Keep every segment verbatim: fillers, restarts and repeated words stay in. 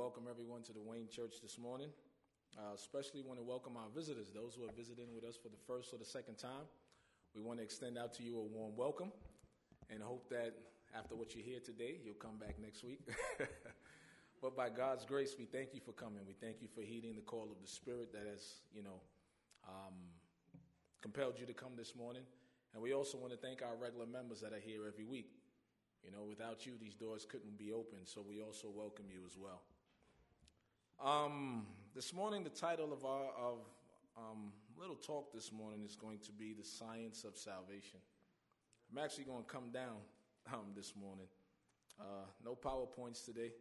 welcome everyone to the Wayne Church this morning. Uh, especially want to welcome our visitors, those who are visiting with us for the first or the second time. We want to extend out to you a warm welcome and hope that after what you hear today, you'll come back next week. But by God's grace, we thank you for coming. We thank you for heeding the call of the Spirit that has, you know, um, compelled you to come this morning. And we also want to thank our regular members that are here every week. You know, without you, these doors couldn't be opened, so we also welcome you as well. Um, this morning, the title of our of um, little talk this morning is going to be The Science of Salvation. I'm actually going to come down um, this morning. Uh, no PowerPoints today.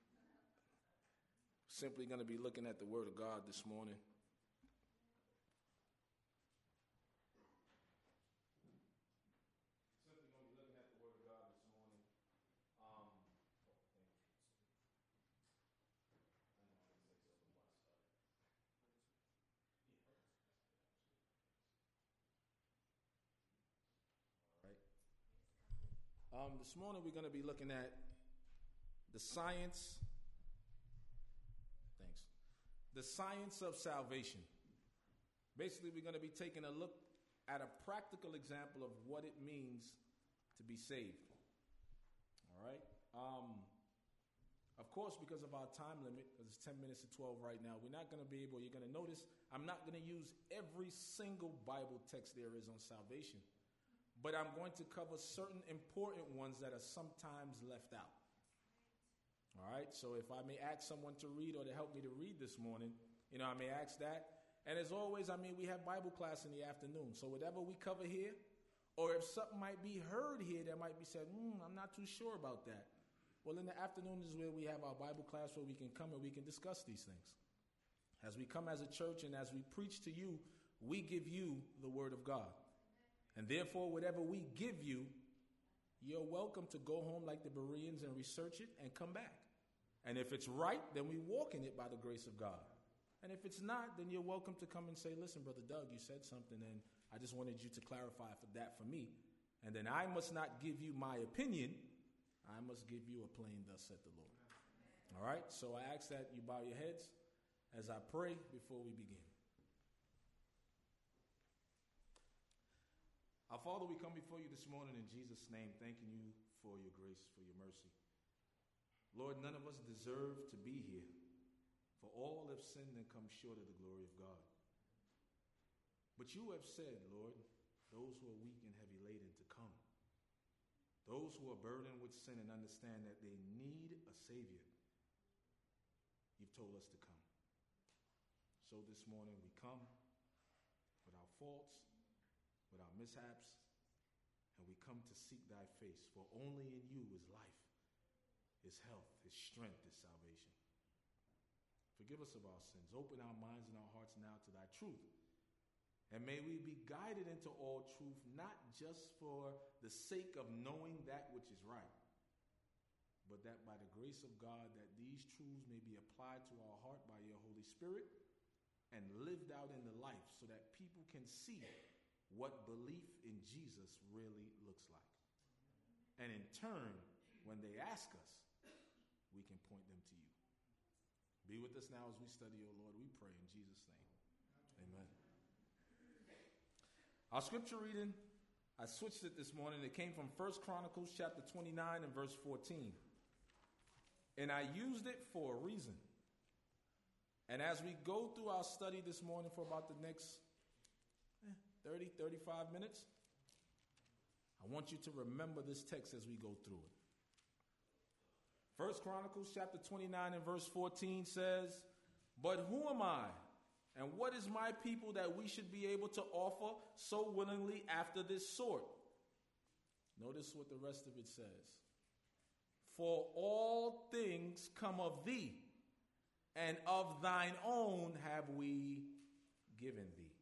Simply going to be looking at the Word of God this morning. Simply going to be looking at the Word of God this morning. Um, Right. Um, this morning we're going to be looking at the science. Thanks. The science of salvation. Basically, we're going to be taking a look at a practical example of what it means to be saved. All right. Um, of course, because of our time limit, because it's ten minutes to twelve right now, we're not going to be able. You're going to notice I'm not going to use every single Bible text there is on salvation. But I'm going to cover certain important ones that are sometimes left out. All right, so if I may ask someone to read or to help me to read this morning, you know, I may ask that. And as always, I mean, we have Bible class in the afternoon. So whatever we cover here, or if something might be heard here that might be said, hmm, I'm not too sure about that. Well, in the afternoon is where we have our Bible class where we can come and we can discuss these things. As we come as a church and as we preach to you, we give you the Word of God. And therefore, whatever we give you, you're welcome to go home like the Bereans and research it and come back. And if it's right, then we walk in it by the grace of God. And if it's not, then you're welcome to come and say, listen, Brother Doug, you said something, and I just wanted you to clarify for that for me. And then I must not give you my opinion. I must give you a plain thus said the Lord. All right? So I ask that you bow your heads as I pray before we begin. Our Father, we come before you this morning in Jesus' name, thanking you for your grace, for your mercy. Lord, none of us deserve to be here, for all have sinned and come short of the glory of God. But you have said, Lord, those who are weak and heavy laden to come. Those who are burdened with sin and understand that they need a Savior. You've told us to come. So this morning we come with our faults, with our mishaps, and we come to seek thy face, for only in you is life, is health, is strength, is salvation. Forgive us of our sins. Open our minds and our hearts now to thy truth. And may we be guided into all truth, not just for the sake of knowing that which is right, but that by the grace of God, that these truths may be applied to our heart by your Holy Spirit and lived out in the life so that people can see what belief in Jesus really looks like. And in turn, when they ask us, we can point them to you. Be with us now as we study, O Lord, we pray in Jesus' name. Amen. Our scripture reading, I switched it this morning. It came from First Chronicles chapter twenty-nine and verse fourteen. And I used it for a reason. And as we go through our study this morning for about the next eh, thirty, thirty-five minutes, I want you to remember this text as we go through it. First Chronicles chapter twenty-nine and verse fourteen says, "But who am I, and what is my people that we should be able to offer so willingly after this sort?" Notice what the rest of it says. "For all things come of thee, and of thine own have we given thee."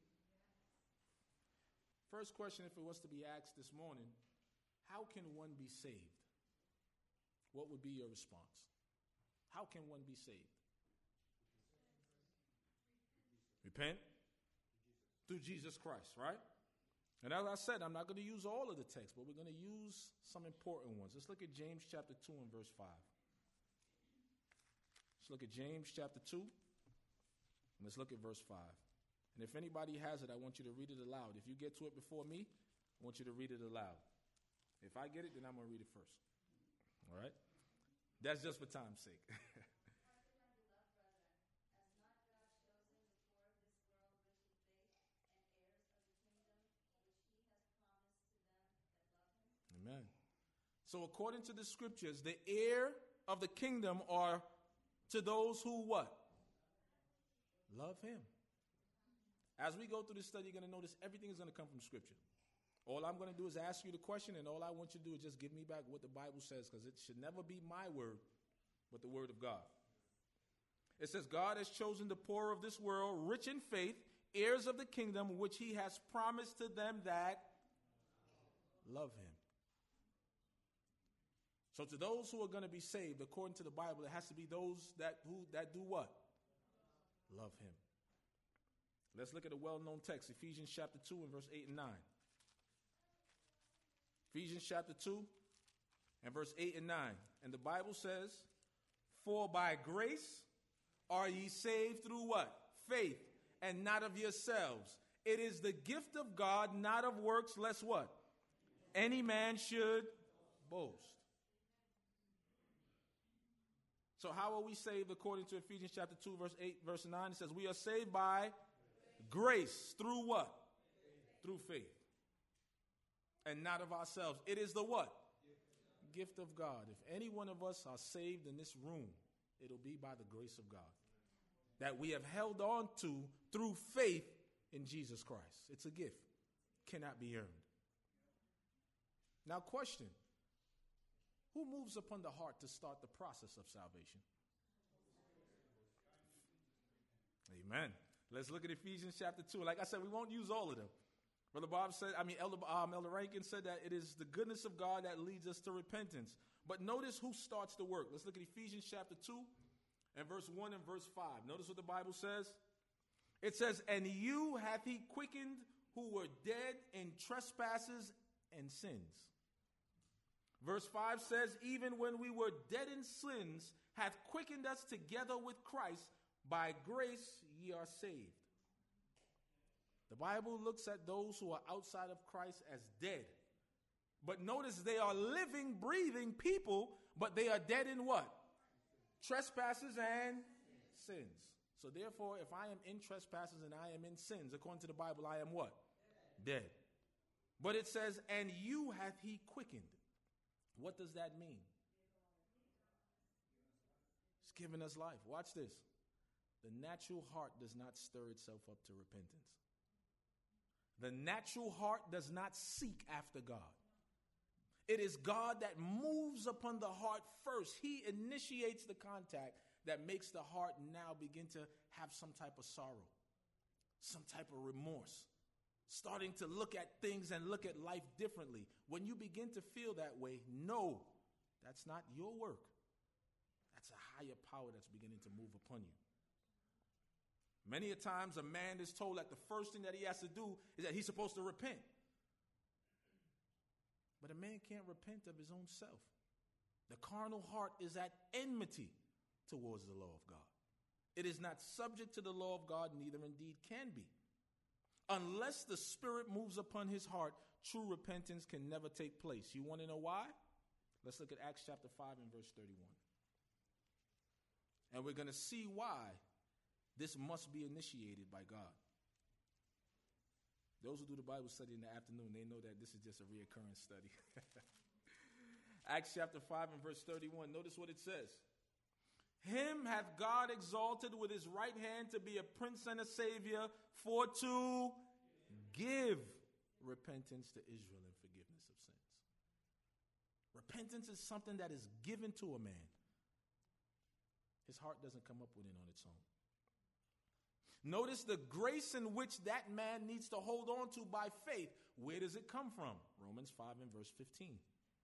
First question, if it was to be asked this morning, how can one be saved? What would be your response? How can one be saved? Repent through Jesus Christ, right? And as I said, I'm not going to use all of the text, but we're going to use some important ones. Let's look at James chapter two and verse five. Let's look at James chapter two. And let's look at verse five. And if anybody has it, I want you to read it aloud. If you get to it before me, I want you to read it aloud. If I get it, then I'm going to read it first. All right? That's just for time's sake. Amen. So according to the scriptures, the heir of the kingdom are to those who what? Love him. As we go through this study, you're going to notice everything is going to come from scripture. All I'm going to do is ask you the question, and all I want you to do is just give me back what the Bible says, because it should never be my word, but the word of God. It says, God has chosen the poor of this world, rich in faith, heirs of the kingdom, which he has promised to them that love him. So to those who are going to be saved, according to the Bible, it has to be those that who that do what? Love him. Let's look at a well-known text, Ephesians chapter two and verse eight and nine. Ephesians chapter two and verse eight and nine. And the Bible says, for by grace are ye saved through what? Faith, and not of yourselves. It is the gift of God, not of works, lest what? Any man should boast. So how are we saved according to Ephesians chapter two, verse eight, verse nine? It says, we are saved by grace. Through what? Faith. Through faith. And not of ourselves. It is the what? Gift. Gift of God. If any one of us are saved in this room, it'll be by the grace of God that we have held on to through faith in Jesus Christ. It's a gift. Cannot be earned. Now question. Who moves upon the heart to start the process of salvation? Amen. Let's look at Ephesians chapter two. Like I said, we won't use all of them. Brother Bob said, I mean, Elder, um, Elder Rankin said that it is the goodness of God that leads us to repentance. But notice who starts the work. Let's look at Ephesians chapter two and verse one and verse five. Notice what the Bible says. It says, and you hath he quickened who were dead in trespasses and sins. Verse five says, even when we were dead in sins, hath quickened us together with Christ. By grace ye are saved. The Bible looks at those who are outside of Christ as dead. But notice they are living, breathing people, but they are dead in what? Trespasses and sins. So therefore, if I am in trespasses and I am in sins, according to the Bible, I am what? Dead. But it says, and you hath he quickened. What does that mean? It's giving us life. Watch this. The natural heart does not stir itself up to repentance. The natural heart does not seek after God. It is God that moves upon the heart first. He initiates the contact that makes the heart now begin to have some type of sorrow, some type of remorse, starting to look at things and look at life differently. When you begin to feel that way, no, that's not your work. That's a higher power that's beginning to move upon you. Many a times a man is told that the first thing that he has to do is that he's supposed to repent. But a man can't repent of his own self. The carnal heart is at enmity towards the law of God. It is not subject to the law of God, neither indeed can be. Unless the Spirit moves upon his heart, true repentance can never take place. You want to know why? Let's look at Acts chapter five and verse thirty-one. And we're going to see why this must be initiated by God. Those who do the Bible study in the afternoon, they know that this is just a reoccurring study. Acts chapter five and verse thirty-one. Notice what it says. Him hath God exalted with his right hand to be a prince and a savior, for to give repentance to Israel and forgiveness of sins. Repentance is something that is given to a man. His heart doesn't come up with it on its own. Notice the grace in which that man needs to hold on to by faith. Where does it come from? Romans five and verse fifteen.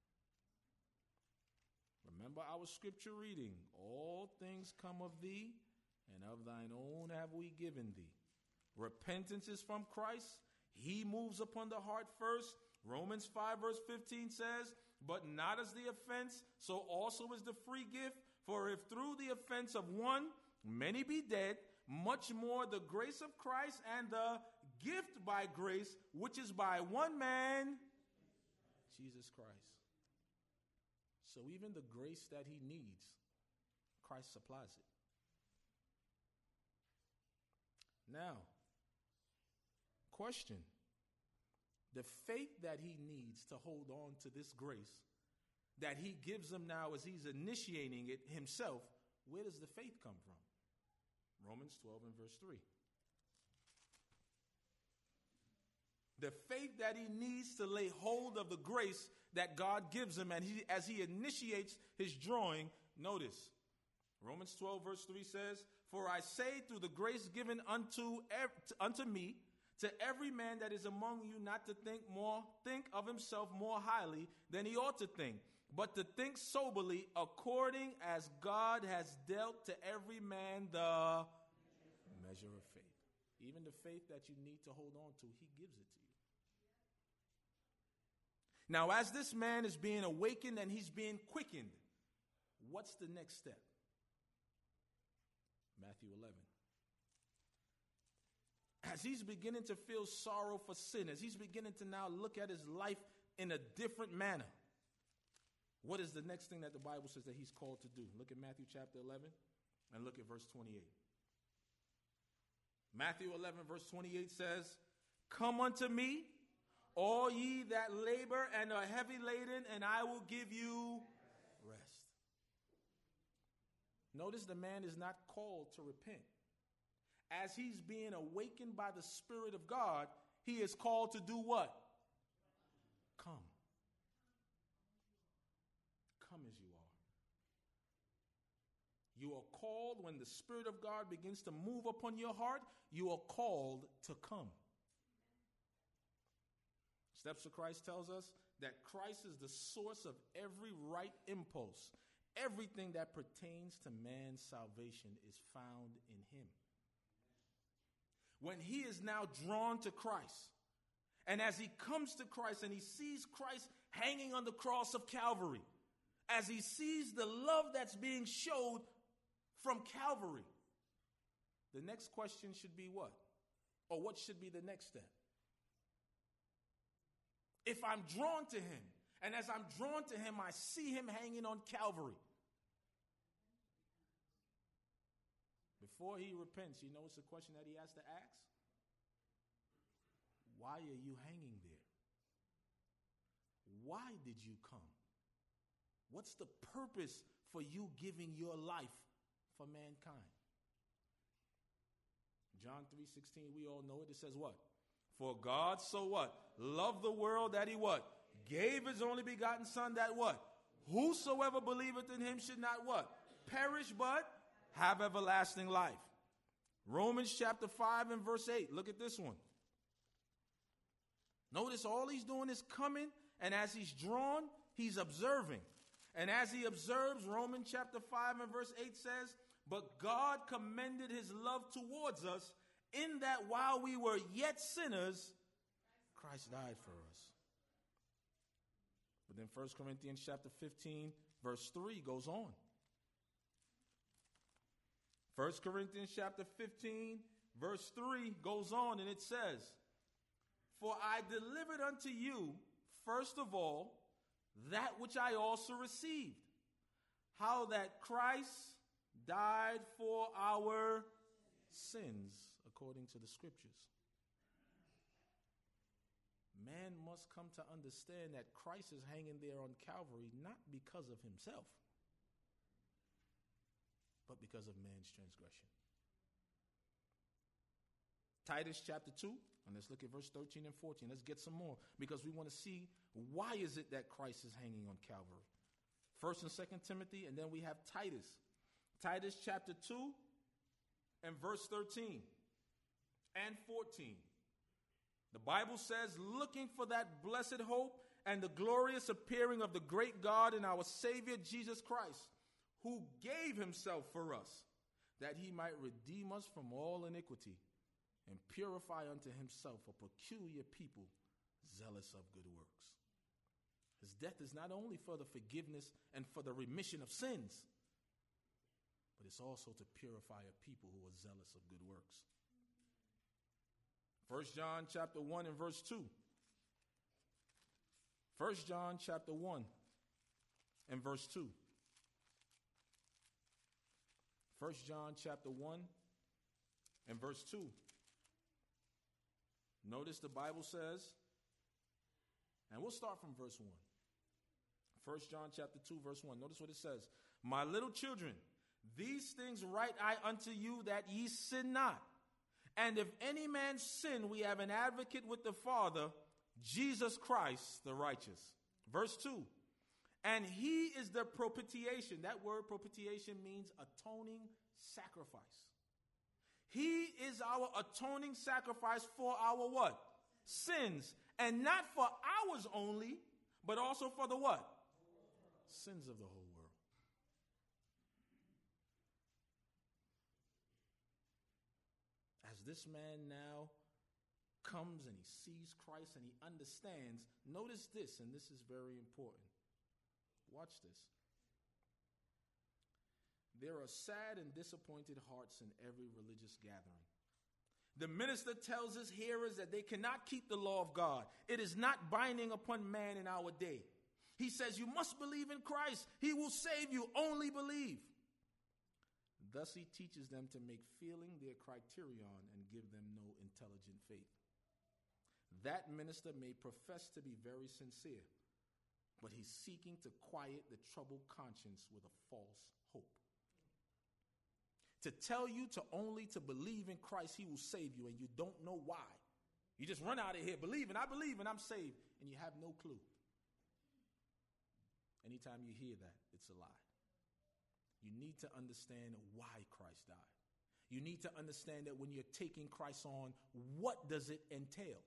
Remember our scripture reading. All things come of thee, and of thine own have we given thee. Repentance is from Christ. He moves upon the heart first. Romans five verse fifteen says, but not as the offense, so also is the free gift. For if through the offense of one many be dead, much more the grace of Christ and the gift by grace, which is by one man, Jesus Christ. So even the grace that he needs, Christ supplies it. Now, question. The faith that he needs to hold on to this grace that he gives him now as he's initiating it himself, where does the faith come from? Romans twelve and verse three. The faith that he needs to lay hold of the grace that God gives him, and he, as he initiates his drawing, notice, Romans twelve verse three says, for I say through the grace given unto, unto me, to every man that is among you not to think more, think of himself more highly than he ought to think, but to think soberly according as God has dealt to every man the measure of faith. Even the faith that you need to hold on to, he gives it to you. Now, as this man is being awakened and he's being quickened, what's the next step? Matthew eleven. As he's beginning to feel sorrow for sin, as he's beginning to now look at his life in a different manner, what is the next thing that the Bible says that he's called to do? Look at Matthew chapter eleven and look at verse twenty-eight. Matthew eleven verse twenty-eight says, come unto me, all ye that labor and are heavy laden, and I will give you rest. Notice the man is not called to repent. As he's being awakened by the Spirit of God, he is called to do what? Come. Come as you are. You are called when the Spirit of God begins to move upon your heart, you are called to come. Steps of Christ tells us that Christ is the source of every right impulse. Everything that pertains to man's salvation is found in him. When he is now drawn to Christ, and as he comes to Christ and he sees Christ hanging on the cross of Calvary, as he sees the love that's being showed from Calvary, the next question should be what? Or what should be the next step? If I'm drawn to him, and as I'm drawn to him, I see him hanging on Calvary. Before he repents, you know what's the question that he has to ask? Why are you hanging there? Why did you come? What's the purpose for you giving your life for mankind? John three sixteen, we all know it. It says what? For God so what? Loved the world that he what? Gave his only begotten son that what? Whosoever believeth in him should not what? Perish but have everlasting life. Romans chapter five and verse eight. Look at this one. Notice all he's doing is coming, and as he's drawn, he's observing. And as he observes, Romans chapter five and verse eight says, but God commended his love towards us in that while we were yet sinners, Christ died for us. But then First Corinthians chapter fifteen, verse three goes on. First Corinthians chapter fifteen, verse three goes on, and it says, for I delivered unto you, first of all, that which I also received, how that Christ died for our sins, according to the scriptures. Man must come to understand that Christ is hanging there on Calvary not because of himself, but because of man's transgression. Titus chapter two, and let's look at verse thirteen and fourteen. Let's get some more, because we want to see why is it that Christ is hanging on Calvary. First and Second Timothy, and then we have Titus. Titus chapter two and verse thirteen and fourteen. The Bible says, looking for that blessed hope and the glorious appearing of the great God and our Savior Jesus Christ, who gave himself for us, that he might redeem us from all iniquity and purify unto himself a peculiar people zealous of good works. His death is not only for the forgiveness and for the remission of sins, but it's also to purify a people who are zealous of good works. First John chapter one and verse two. First John chapter one and verse two. First John chapter one and verse two. Notice the Bible says, and we'll start from verse one. First John chapter two, verse one. Notice what it says. My little children, these things write I unto you, that ye sin not. And if any man sin, we have an advocate with the Father, Jesus Christ the righteous. Verse two. And he is the propitiation. That word propitiation means atoning sacrifice. He is our atoning sacrifice for our what? Sins. And not for ours only, but also for the what? Sins of the whole world. As this man now comes and he sees Christ and he understands, notice this, and this is very important. Watch this. There are sad and disappointed hearts in every religious gathering. The minister tells his hearers that they cannot keep the law of God. It is not binding upon man in our day. He says, you must believe in Christ. He will save you. Only believe. Thus he teaches them to make feeling their criterion and give them no intelligent faith. That minister may profess to be very sincere, but he's seeking to quiet the troubled conscience with a false hope. To tell you to only to believe in Christ, he will save you, and you don't know why. You just run out of here believing, I believe and I'm saved, and you have no clue. Anytime you hear that, it's a lie. You need to understand why Christ died. You need to understand that when you're taking Christ on, what does it entail?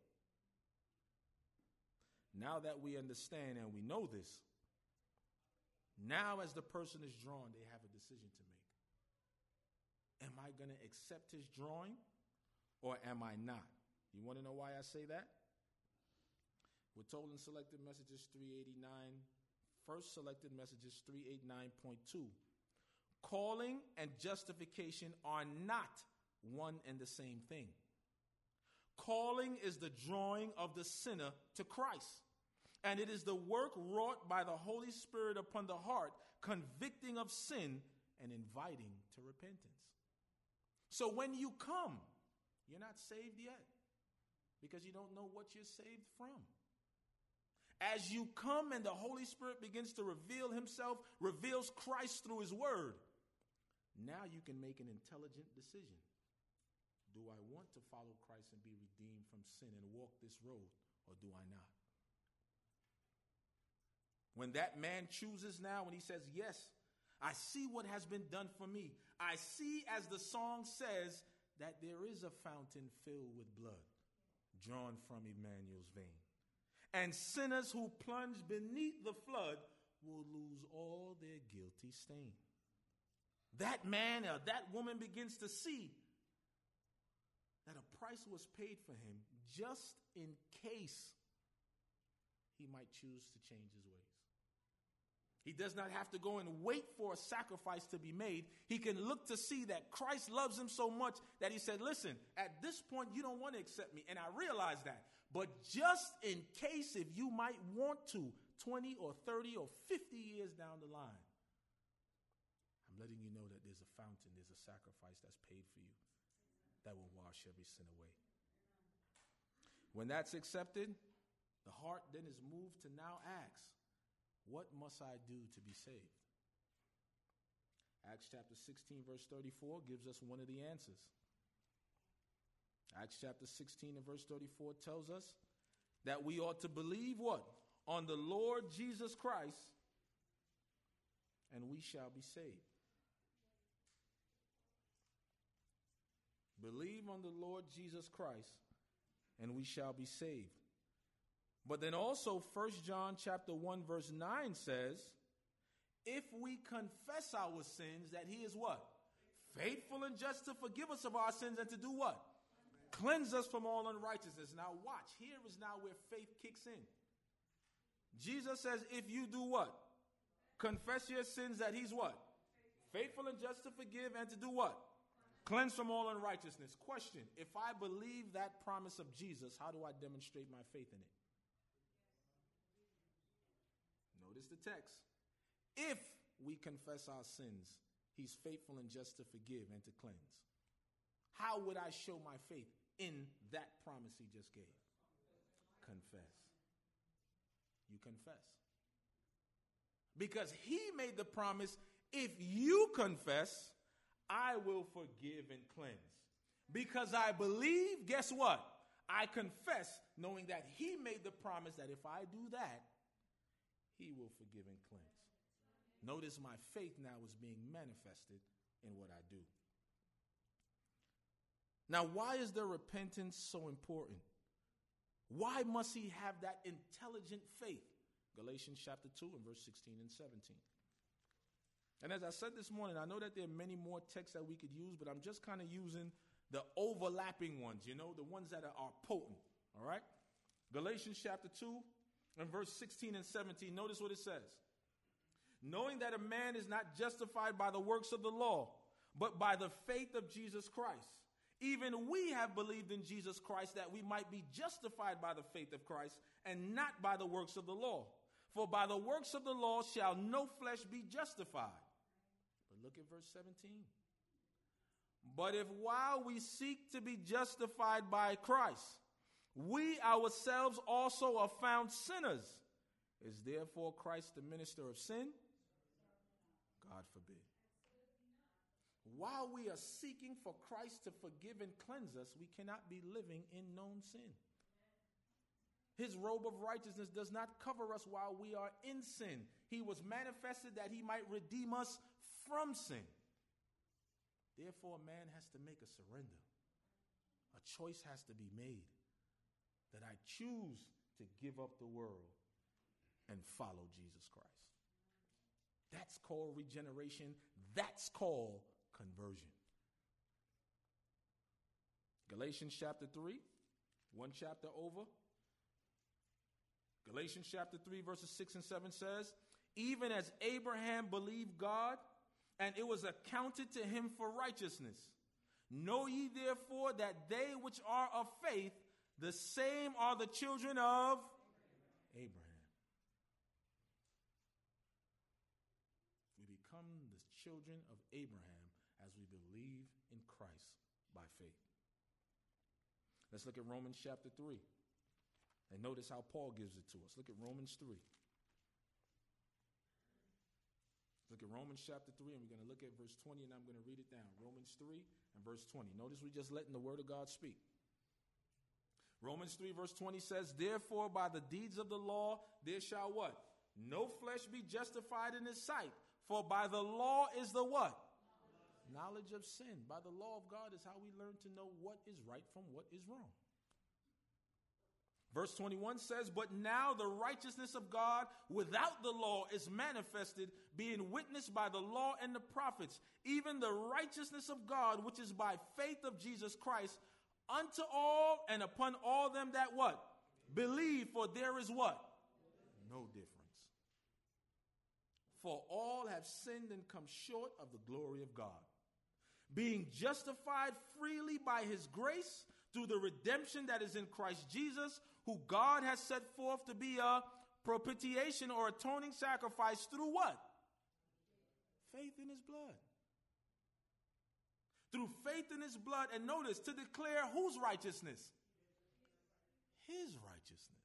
Now that we understand and we know this, now as the person is drawn, they have a decision to make. Am I going to accept his drawing or am I not? You want to know why I say that? We're told in Selected Messages three eighty-nine, First Selected Messages three eighty-nine point two, calling and justification are not one and the same thing. Calling is the drawing of the sinner to Christ, and it is the work wrought by the Holy Spirit upon the heart, convicting of sin and inviting to repentance. So when you come, you're not saved yet because you don't know what you're saved from. As you come and the Holy Spirit begins to reveal himself, reveals Christ through his word, now you can make an intelligent decision. Do I want to follow Christ and be redeemed from sin and walk this road, or do I not? When that man chooses now, when he says, yes, I see what has been done for me. I see, as the song says, that there is a fountain filled with blood drawn from Emmanuel's vein. And sinners who plunge beneath the flood will lose all their guilty stain. That man or that woman begins to see that a price was paid for him just in case he might choose to change his ways. He does not have to go and wait for a sacrifice to be made. He can look to see that Christ loves him so much that he said, listen, at this point, you don't want to accept me. And I realize that. But just in case, if you might want to, twenty or thirty or fifty years down the line, I'm letting you know that there's a fountain, there's a sacrifice that's paid for you that will wash every sin away. When that's accepted, the heart then is moved to now ask, what must I do to be saved? Acts chapter sixteen, verse thirty-four gives us one of the answers. Acts chapter sixteen and verse thirty-four tells us that we ought to believe what? On the Lord Jesus Christ, and we shall be saved. Believe on the Lord Jesus Christ, and we shall be saved. But then also First John chapter one verse nine says, if we confess our sins, that he is what? Faithful and just to forgive us of our sins and to do what? Cleanse us from all unrighteousness. Now watch, here is now where faith kicks in. Jesus says, if you do what? Confess your sins, that he's what? Faithful and just to forgive and to do what? Cleanse from all unrighteousness. Question, if I believe that promise of Jesus, how do I demonstrate my faith in it? Notice the text. If we confess our sins, he's faithful and just to forgive and to cleanse. How would I show my faith in that promise he just gave? Confess. You confess. Because he made the promise, if you confess, I will forgive and cleanse. Because I believe, guess what? I confess, knowing that he made the promise that if I do that, he will forgive and cleanse. Notice my faith now is being manifested in what I do. Now, why is the repentance so important? Why must he have that intelligent faith? Galatians chapter two and verse sixteen and seventeen. And as I said this morning, I know that there are many more texts that we could use, but I'm just kind of using the overlapping ones, you know, the ones that are, are potent, all right? Galatians chapter two and verse sixteen and seventeen, notice what it says. Knowing that a man is not justified by the works of the law, but by the faith of Jesus Christ. Even we have believed in Jesus Christ that we might be justified by the faith of Christ and not by the works of the law. For by the works of the law shall no flesh be justified. But look at verse seventeen. But if while we seek to be justified by Christ, we ourselves also are found sinners, is therefore Christ the minister of sin? God forbid. While we are seeking for Christ to forgive and cleanse us, we cannot be living in known sin. His robe of righteousness does not cover us while we are in sin. He was manifested that he might redeem us from sin. Therefore, a man has to make a surrender. A choice has to be made that I choose to give up the world and follow Jesus Christ. That's called regeneration. That's called conversion. Galatians chapter three, one chapter over. Galatians chapter three, verses six and seven says, even as Abraham believed God, and it was accounted to him for righteousness. Know ye therefore that they which are of faith, the same are the children of Abraham. We become the children of Abraham as we believe in Christ by faith. Let's look at Romans chapter three. And notice how Paul gives it to us. Look at Romans three. Look at Romans chapter three, and we're going to look at verse twenty, and I'm going to read it down. Romans three and verse twenty. Notice we're just letting the word of God speak. Romans three verse twenty says, therefore by the deeds of the law there shall what? No flesh be justified in his sight. For by the law is the what? Knowledge of sin. By the law of God is how we learn to know what is right from what is wrong. Verse twenty-one says, but now the righteousness of God without the law is manifested, being witnessed by the law and the prophets, even the righteousness of God, which is by faith of Jesus Christ, unto all and upon all them that what? Believe, for there is what? No difference. For all have sinned and come short of the glory of God, being justified freely by his grace through the redemption that is in Christ Jesus, who God has set forth to be a propitiation or atoning sacrifice through what? Faith in his blood. Through faith in his blood, and notice, to declare whose righteousness? His righteousness.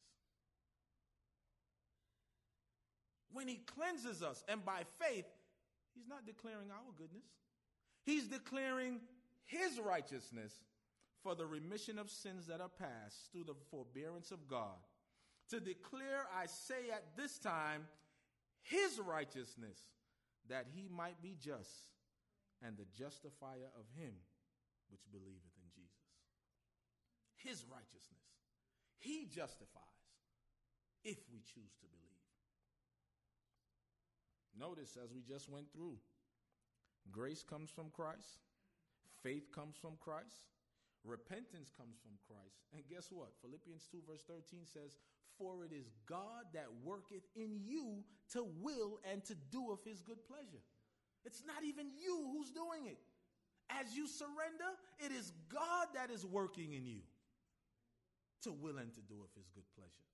When he cleanses us, and by faith, he's not declaring our goodness. He's declaring his righteousness for the remission of sins that are past through the forbearance of God. To declare, I say at this time, his righteousness, that he might be just and the justifier of him which believeth in Jesus. His righteousness. He justifies if we choose to believe. Notice, as we just went through, grace comes from Christ. Faith comes from Christ. Repentance comes from Christ. And guess what? Philippians two verse thirteen says, for it is God that worketh in you to will and to do of his good pleasure. It's not even you who's doing it. As you surrender, it is God that is working in you to will and to do of his good pleasure.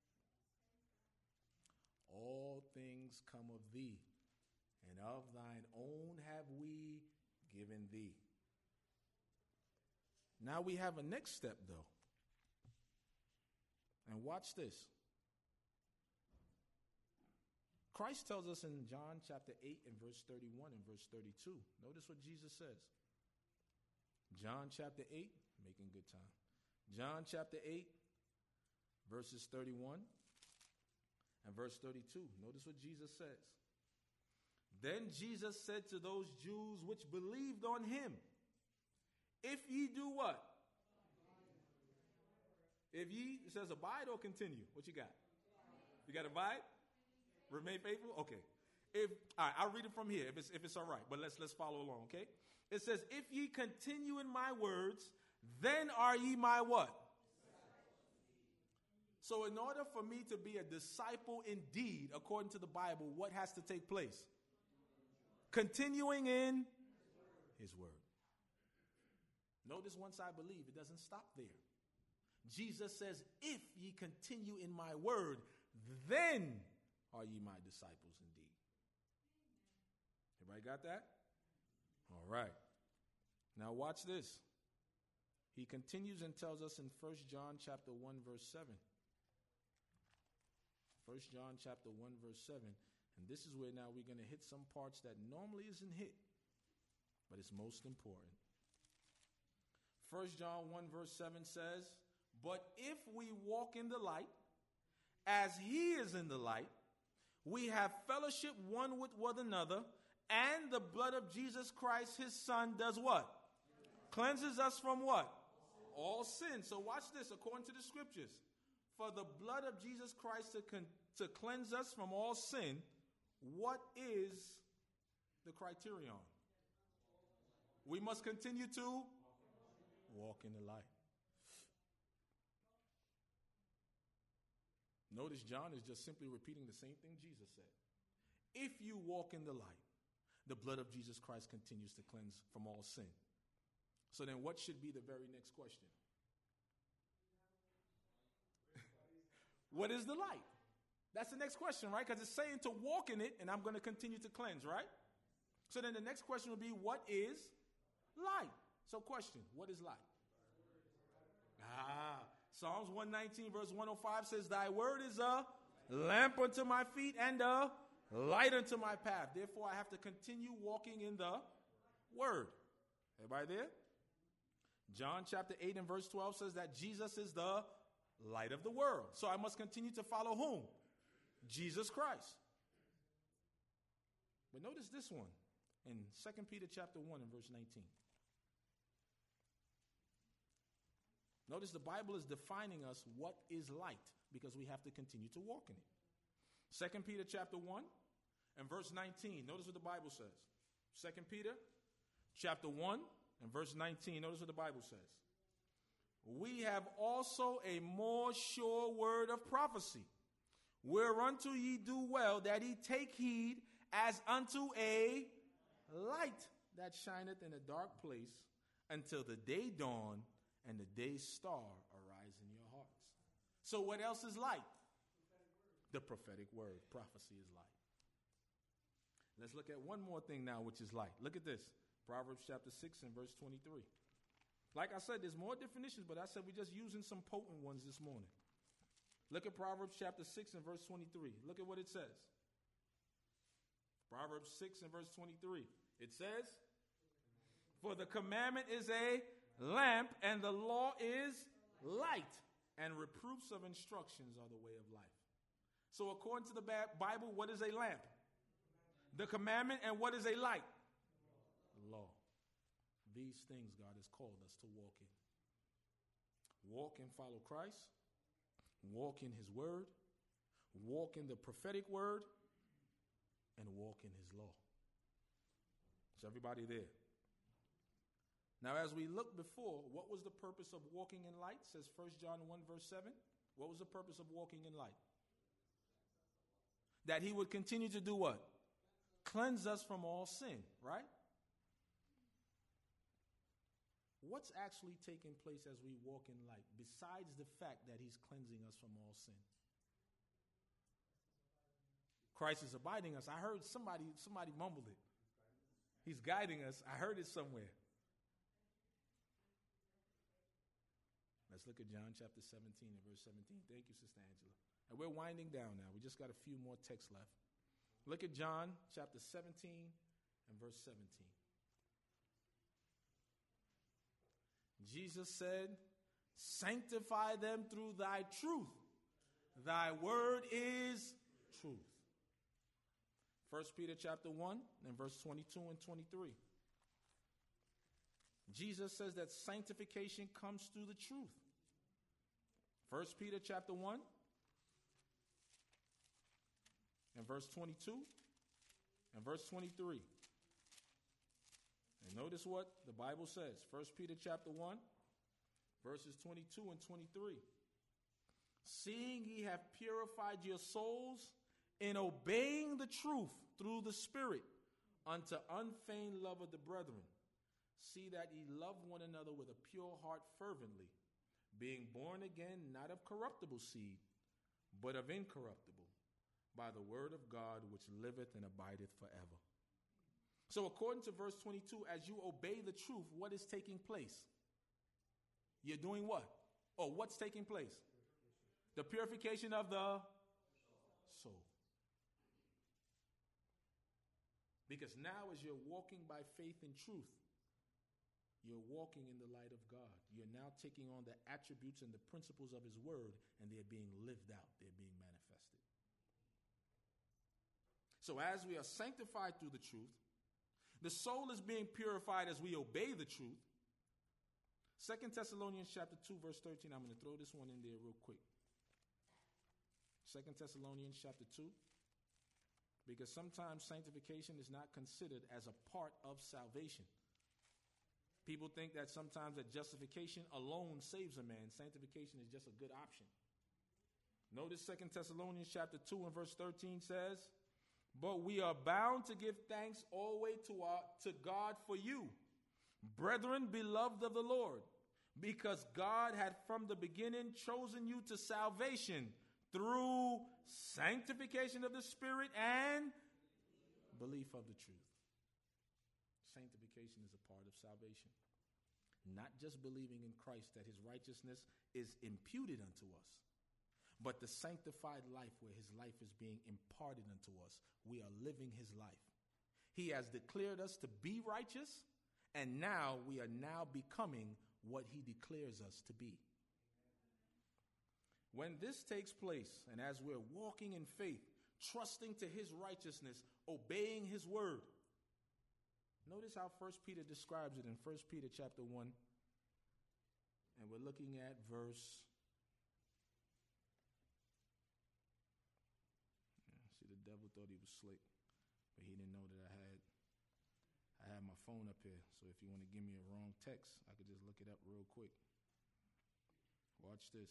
All things come of thee, and of thine own have we given thee. Now we have a next step, though. And watch this. Christ tells us in John chapter eight and verse thirty-one and verse thirty-two. Notice what Jesus says. John chapter eight, making good time. John chapter eight, verses thirty-one and verse thirty-two. Notice what Jesus says. Then Jesus said to those Jews which believed on him, if ye do what? If ye, it says abide or continue. What you got? You got abide? Remain faithful? Okay. If all right, I'll read it from here if it's if it's all right. But let's let's follow along, okay? It says, if ye continue in my words, then are ye my what? So in order for me to be a disciple indeed, according to the Bible, what has to take place? Continuing in his word. Notice once I believe, it doesn't stop there. Jesus says, if ye continue in my word, then are ye my disciples indeed. Everybody got that? All right. Now watch this. He continues and tells us in First John chapter one, verse seven. First John chapter one, verse seven. And this is where now we're going to hit some parts that normally isn't hit, but it's most important. First John one, verse seven says, but if we walk in the light, as he is in the light, we have fellowship one with one another, and the blood of Jesus Christ, his son, does what? Cleanses us from what? All sin. So watch this, according to the scriptures. For the blood of Jesus Christ to, con- to cleanse us from all sin, what is the criterion? We must continue to walk in the light. Notice John is just simply repeating the same thing Jesus said. If you walk in the light, the blood of Jesus Christ continues to cleanse from all sin. So then what should be the very next question? What is the light? That's the next question, right? Because it's saying to walk in it, and I'm going to continue to cleanse, right? So then the next question would be, what is light? So question, what is light? Ah, Psalms one nineteen verse one oh five says, thy word is a lamp unto my feet and a light unto my path. Therefore, I have to continue walking in the word. Everybody there? John chapter eight and verse twelve says that Jesus is the light of the world. So I must continue to follow whom? Jesus Christ. But notice this one in Second Peter chapter one and verse nineteen. Notice the Bible is defining us what is light because we have to continue to walk in it. Second Peter chapter one and verse nineteen. Notice what the Bible says. Second Peter chapter one and verse nineteen. Notice what the Bible says. We have also a more sure word of prophecy, whereunto ye do well that ye take heed as unto a light that shineth in a dark place until the day dawn and the day's star arise in your hearts. So what else is light? The prophetic word. Prophecy is light. Let's look at one more thing now, which is light. Look at this. Proverbs chapter six and verse twenty-three. Like I said, there's more definitions, but I said we're just using some potent ones this morning. Look at Proverbs chapter six and verse twenty-three. Look at what it says. Proverbs six and verse twenty-three. It says, for the commandment is a lamp, and the law is light, and reproofs of instructions are the way of life. So according to the Bible, what is a lamp? The commandment, and what is a light? Law. These things God has called us to walk in. Walk and follow Christ. Walk in his word. Walk in the prophetic word. And walk in his law. Is everybody there? Now, as we looked before, what was the purpose of walking in light? Says First John one, verse seven. What was the purpose of walking in light? That he would continue to do what? cleanse us from all sin, right? What's actually taking place as we walk in light, besides the fact that he's cleansing us from all sin? Christ is abiding us. I heard somebody, somebody mumbled it. He's guiding us. I heard it somewhere. Let's look at John chapter seventeen and verse seventeen. Thank you, Sister Angela. And we're winding down now. We just got a few more texts left. Look at John chapter seventeen and verse seventeen. Jesus said, sanctify them through thy truth. Thy word is truth. First Peter chapter one and verse twenty-two and twenty-three. Jesus says that sanctification comes through the truth. First Peter chapter one and verse twenty-two and verse twenty-three. And notice what the Bible says. First Peter chapter one, verses twenty-two and twenty-three. Seeing ye have purified your souls in obeying the truth through the Spirit unto unfeigned love of the brethren, see that ye love one another with a pure heart fervently, being born again, not of corruptible seed, but of incorruptible, by the word of God which liveth and abideth forever. So according to verse twenty-two, as you obey the truth, what is taking place? You're doing what? Oh, what's taking place? The purification of the soul. Because now as you're walking by faith and truth, you're walking in the light of God. You're now taking on the attributes and the principles of his word, and they're being lived out. They're being manifested. So as we are sanctified through the truth, the soul is being purified as we obey the truth. Second Thessalonians chapter two, verse thirteen. I'm going to throw this one in there real quick. Second Thessalonians chapter two. Because sometimes sanctification is not considered as a part of salvation. People think that sometimes that justification alone saves a man. Sanctification is just a good option. Notice Second Thessalonians chapter two and verse thirteen says, but we are bound to give thanks always to, our, to God for you, brethren, beloved of the Lord, because God had from the beginning chosen you to salvation through sanctification of the Spirit and belief of the truth. Sanctification is a part of salvation. Not just believing in Christ that his righteousness is imputed unto us, but the sanctified life where his life is being imparted unto us. We are living his life. He has declared us to be righteous, and now we are now becoming what he declares us to be. When this takes place, and as we're walking in faith, trusting to his righteousness, obeying his word, notice how First Peter describes it in First Peter chapter one, and we're looking at verse. See, the devil thought he was slick, but he didn't know that I had I had my phone up here. So if you want to give me a wrong text, I could just look it up real quick. Watch this.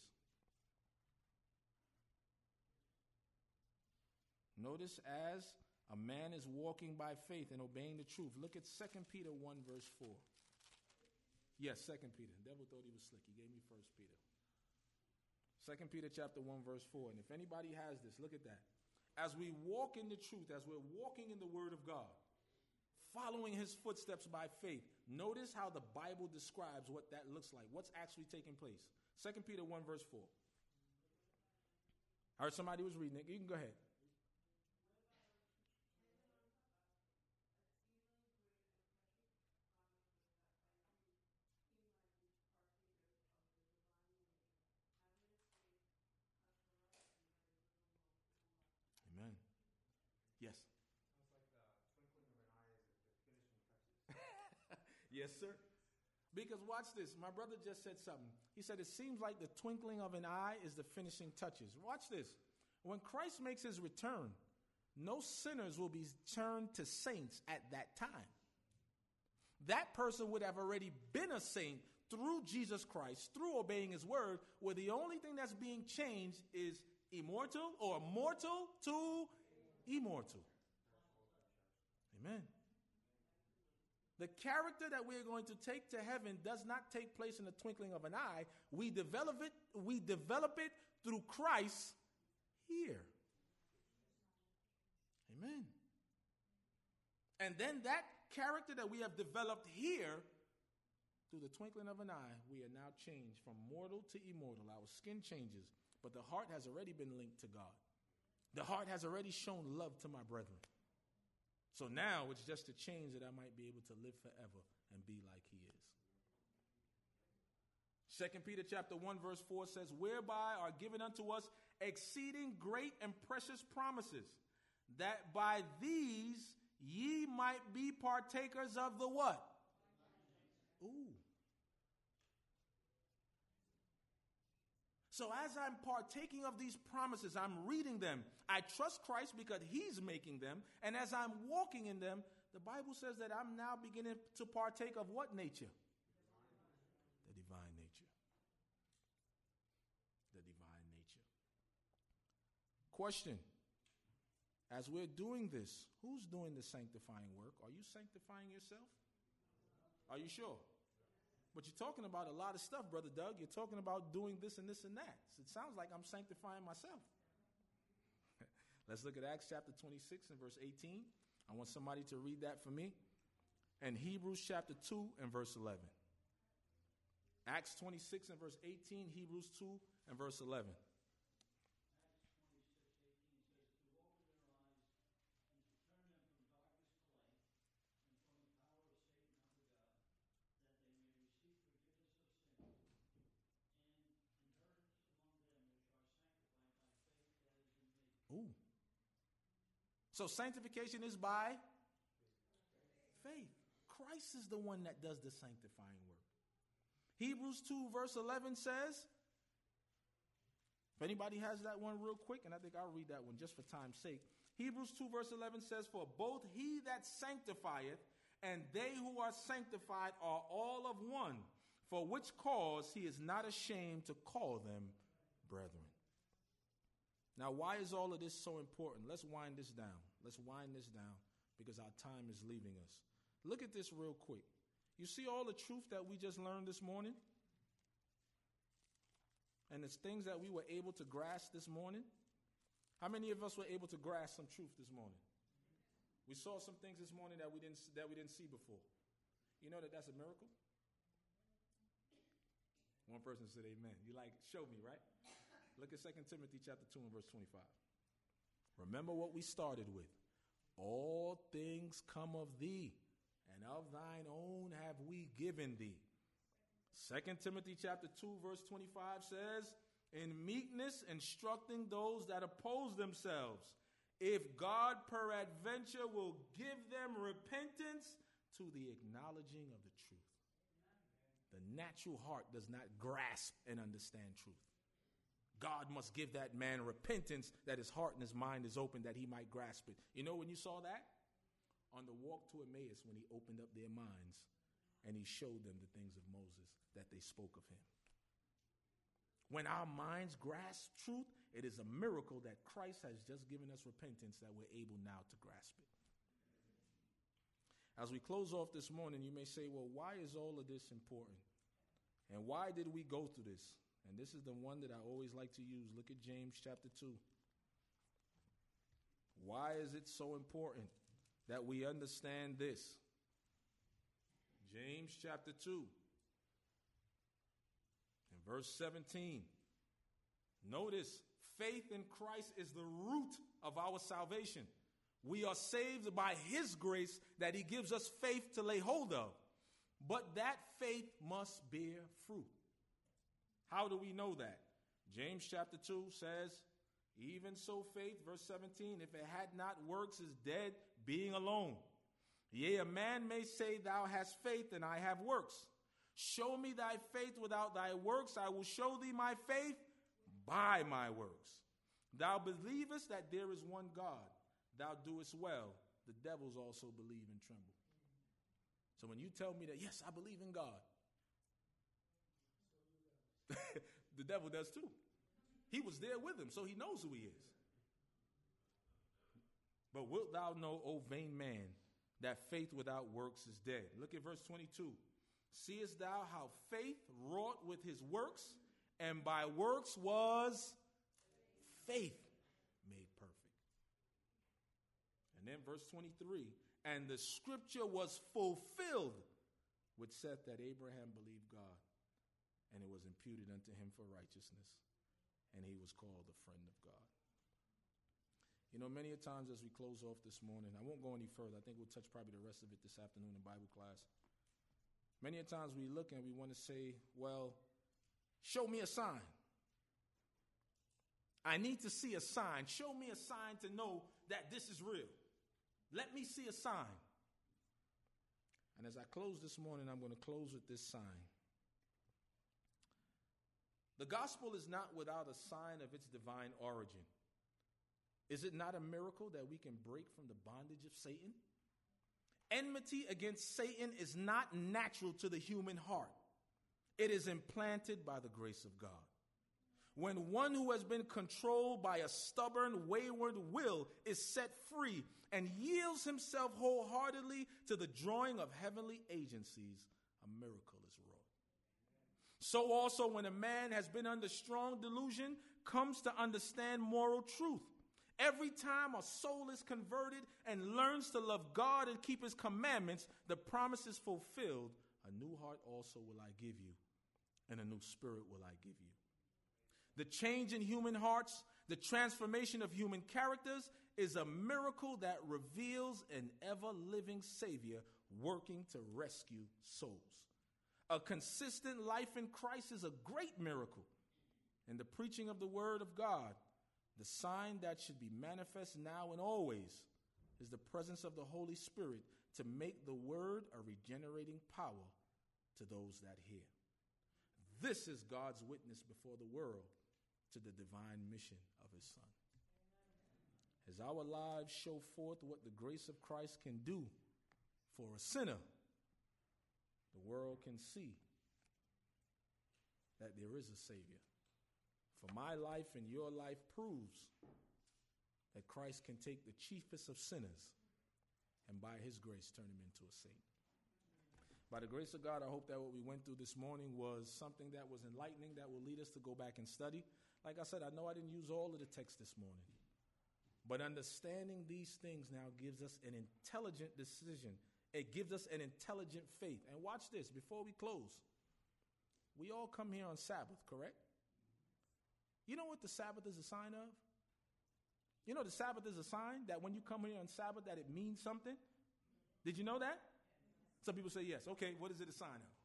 Notice as a man is walking by faith and obeying the truth. Look at Second Peter one verse four. Yes, Second Peter. The devil thought he was slick. He gave me First Peter. Second Peter chapter one verse four. And if anybody has this, look at that. As we walk in the truth, as we're walking in the word of God, following his footsteps by faith, notice how the Bible describes what that looks like. What's actually taking place. Second Peter one verse four. I heard somebody was reading it. You can go ahead. Amen. Yes. Sounds like the twinkling of an eye is the finishing touches. Yes, sir. Because watch this. My brother just said something. He said, it seems like the twinkling of an eye is the finishing touches. Watch this. When Christ makes his return, no sinners will be turned to saints at that time. That person would have already been a saint through Jesus Christ, through obeying his word, where the only thing that's being changed is immortal or mortal to immortal. Amen. The character that we're going to take to heaven does not take place in the twinkling of an eye. We develop it, we develop it through Christ here. Amen. And then that character that we have developed here, through the twinkling of an eye, we are now changed from mortal to immortal. Our skin changes, but the heart has already been linked to God. The heart has already shown love to my brethren. So now it's just a change that I might be able to live forever and be like he is. Second Peter chapter one verse four says, whereby are given unto us exceeding great and precious promises, that by these ye might be partakers of the what? Ooh. So as I'm partaking of these promises, I'm reading them. I trust Christ because he's making them. And as I'm walking in them, the Bible says that I'm now beginning to partake of what nature? The divine nature. The divine nature. Question. As we're doing this, who's doing the sanctifying work? Are you sanctifying yourself? Are you sure? But you're talking about a lot of stuff, Brother Doug. You're talking about doing this and this and that. So it sounds like I'm sanctifying myself. Let's look at Acts chapter twenty-six and verse eighteen. I want somebody to read that for me. And Hebrews chapter two and verse eleven. Acts twenty-six and verse eighteen, Hebrews two and verse eleven. Ooh. So sanctification is by faith. Christ is the one that does the sanctifying work. Hebrews two verse eleven says, if anybody has that one real quick, and I think I'll read that one just for time's sake. Hebrews two verse eleven says, for both he that sanctifieth and they who are sanctified are all of one, for which cause he is not ashamed to call them brethren. Now, why is all of this so important? Let's wind this down. Let's wind this down because our time is leaving us. Look at this real quick. You see all the truth that we just learned this morning? And it's things that we were able to grasp this morning. How many of us were able to grasp some truth this morning? We saw some things this morning that we didn't that we didn't see before. You know that that's a miracle? One person said amen. You like, show me, right? Look at Second Timothy chapter two and verse twenty-five. Remember what we started with. All things come of thee, and of thine own have we given thee. Second Timothy chapter two verse twenty-five says, in meekness instructing those that oppose themselves, if God peradventure will give them repentance to the acknowledging of the truth. The natural heart does not grasp and understand truth. God must give that man repentance that his heart and his mind is open that he might grasp it. You know when you saw that? On the walk to Emmaus when he opened up their minds and he showed them the things of Moses that they spoke of him. When our minds grasp truth, it is a miracle that Christ has just given us repentance that we're able now to grasp it. As we close off this morning, you may say, well, why is all of this important? And why did we go through this? And this is the one that I always like to use. Look at James chapter two. Why is it so important that we understand this? James chapter two and verse seventeen. Notice, faith in Christ is the root of our salvation. We are saved by his grace that he gives us faith to lay hold of. But that faith must bear fruit. How do we know that? James chapter two says, even so faith, verse seventeen, if it had not works, is dead, being alone. Yea, a man may say, thou hast faith, and I have works. Show me thy faith without thy works, I will show thee my faith by my works. Thou believest that there is one God, thou doest well. The devils also believe and tremble. So when you tell me that, yes, I believe in God, the devil does too. He was there with him, so he knows who he is. But wilt thou know, O vain man, that faith without works is dead. Look at verse twenty-two. Seest thou how faith wrought with his works, and by works was faith made perfect. And then verse twenty-three, and the scripture was fulfilled, which saith that Abraham believed God, and it was imputed unto him for righteousness, and he was called the friend of God. You know, many a times as we close off this morning, I won't go any further. I think we'll touch probably the rest of it this afternoon in Bible class. Many a times we look and we want to say, well, show me a sign. I need to see a sign. Show me a sign to know that this is real. Let me see a sign. And as I close this morning, I'm going to close with this sign. The gospel is not without a sign of its divine origin. Is it not a miracle that we can break from the bondage of Satan? Enmity against Satan is not natural to the human heart. It is implanted by the grace of God. When one who has been controlled by a stubborn, wayward will is set free and yields himself wholeheartedly to the drawing of heavenly agencies, a miracle is wrought. So also when a man has been under strong delusion, comes to understand moral truth. Every time a soul is converted and learns to love God and keep his commandments, the promise is fulfilled. A new heart also will I give you, and a new spirit will I give you. The change in human hearts, the transformation of human characters is a miracle that reveals an ever-living Savior working to rescue souls. A consistent life in Christ is a great miracle. In the preaching of the Word of God, the sign that should be manifest now and always is the presence of the Holy Spirit to make the Word a regenerating power to those that hear. This is God's witness before the world to the divine mission of his Son. As our lives show forth what the grace of Christ can do for a sinner, the world can see that there is a Savior. For my life and your life proves that Christ can take the chiefest of sinners and by his grace turn him into a saint. By the grace of God, I hope that what we went through this morning was something that was enlightening, that will lead us to go back and study. Like I said, I know I didn't use all of the text this morning, but understanding these things now gives us an intelligent decision. It gives us an intelligent faith. And watch this, before we close, we all come here on Sabbath, correct? You know what the Sabbath is a sign of? You know the Sabbath is a sign that when you come here on Sabbath that it means something? Did you know that? Some people say yes. Okay, what is it a sign of?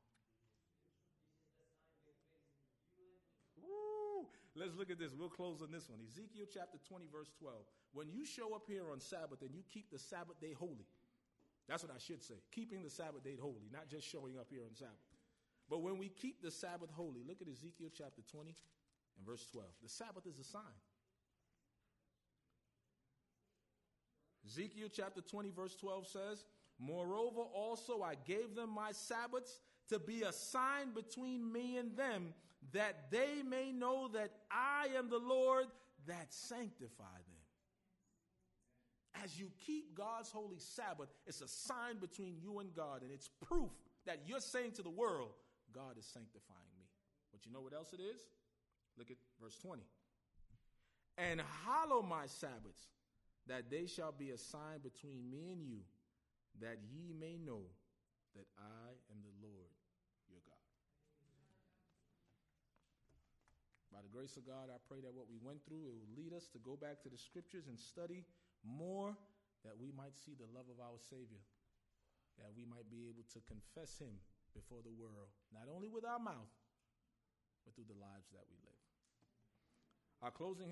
Woo! Let's look at this. We'll close on this one. Ezekiel chapter twenty, verse twelve. When you show up here on Sabbath and you keep the Sabbath day holy, that's what I should say. Keeping the Sabbath day holy, not just showing up here on Sabbath. But when we keep the Sabbath holy, look at Ezekiel chapter twenty and verse twelve. The Sabbath is a sign. Ezekiel chapter twenty, verse twelve says, moreover, also I gave them my Sabbaths to be a sign between me and them, that they may know that I am the Lord that sanctify them. As you keep God's holy Sabbath, it's a sign between you and God, and it's proof that you're saying to the world, God is sanctifying me. But you know what else it is? Look at verse twenty. And hallow my Sabbaths, that they shall be a sign between me and you, that ye may know that I am the Lord your God. By the grace of God, I pray that what we went through, it will lead us to go back to the scriptures and study more, that we might see the love of our Savior, that we might be able to confess him before the world, not only with our mouth, but through the lives that we live. Our closing